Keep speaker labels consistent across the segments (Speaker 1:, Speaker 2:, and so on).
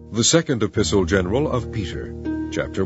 Speaker 1: The second epistle general of Peter, chapter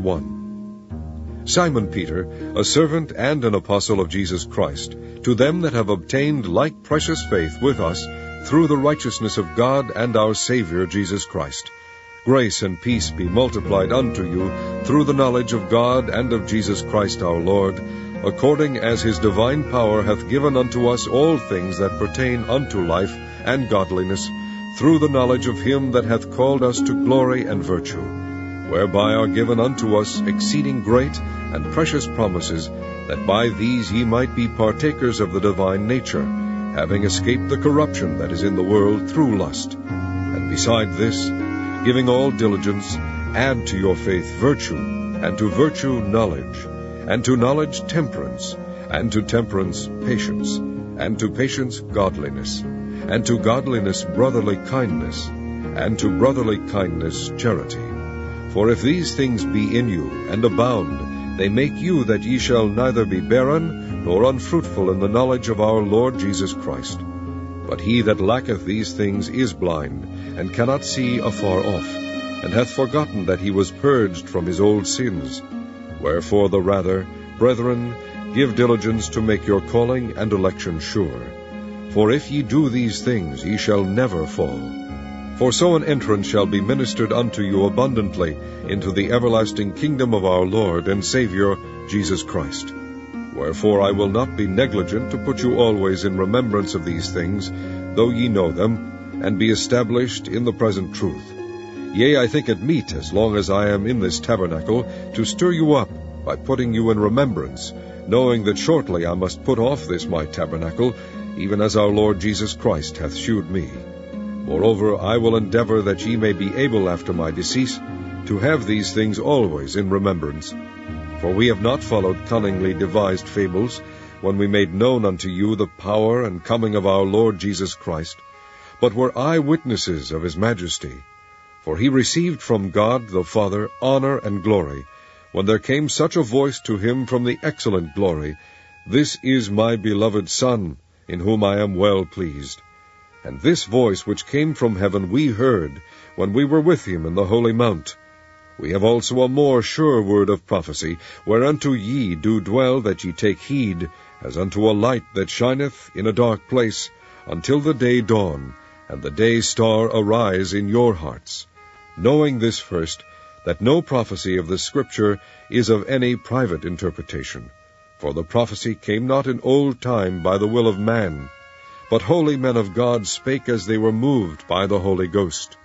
Speaker 1: 1. Simon Peter, a servant and an apostle of Jesus Christ, to them that have obtained like precious faith with us through the righteousness of God and our Savior Jesus Christ. Grace and peace be multiplied unto you through the knowledge of God and of Jesus Christ our Lord, according as his divine power hath given unto us all things that pertain unto life and godliness, through the knowledge of him that hath called us to glory and virtue, whereby are given unto us exceeding great and precious promises, that by these ye might be partakers of the divine nature, having escaped the corruption that is in the world through lust. And beside this, giving all diligence, add to your faith virtue, and to virtue knowledge, and to knowledge temperance, and to temperance patience, and to patience godliness, and to godliness brotherly kindness, and to brotherly kindness charity. For if these things be in you, and abound, they make you that ye shall neither be barren, nor unfruitful in the knowledge of our Lord Jesus Christ. But he that lacketh these things is blind, and cannot see afar off, and hath forgotten that he was purged from his old sins. Wherefore the rather, brethren, give diligence to make your calling and election sure. For if ye do these things, ye shall never fall. For so an entrance shall be ministered unto you abundantly into the everlasting kingdom of our Lord and Savior Jesus Christ. Wherefore I will not be negligent to put you always in remembrance of these things, though ye know them, and be established in the present truth. Yea, I think it meet, as long as I am in this tabernacle, to stir you up by putting you in remembrance, knowing that shortly I must put off this my tabernacle, even as our Lord Jesus Christ hath shewed me. Moreover, I will endeavor that ye may be able after my decease to have these things always in remembrance. For we have not followed cunningly devised fables, when we made known unto you the power and coming of our Lord Jesus Christ, but were eyewitnesses of his majesty. For he received from God the Father honor and glory, when there came such a voice to him from the excellent glory, This is my beloved Son, in whom I am well pleased. And this voice which came from heaven we heard, when we were with him in the holy mount. We have also a more sure word of prophecy, whereunto ye do dwell, that ye take heed, as unto a light that shineth in a dark place, until the day dawn, and the day star arise in your hearts. Knowing this first, that no prophecy of the Scripture is of any private interpretation. For the prophecy came not in old time by the will of man, but holy men of God spake as they were moved by the Holy Ghost.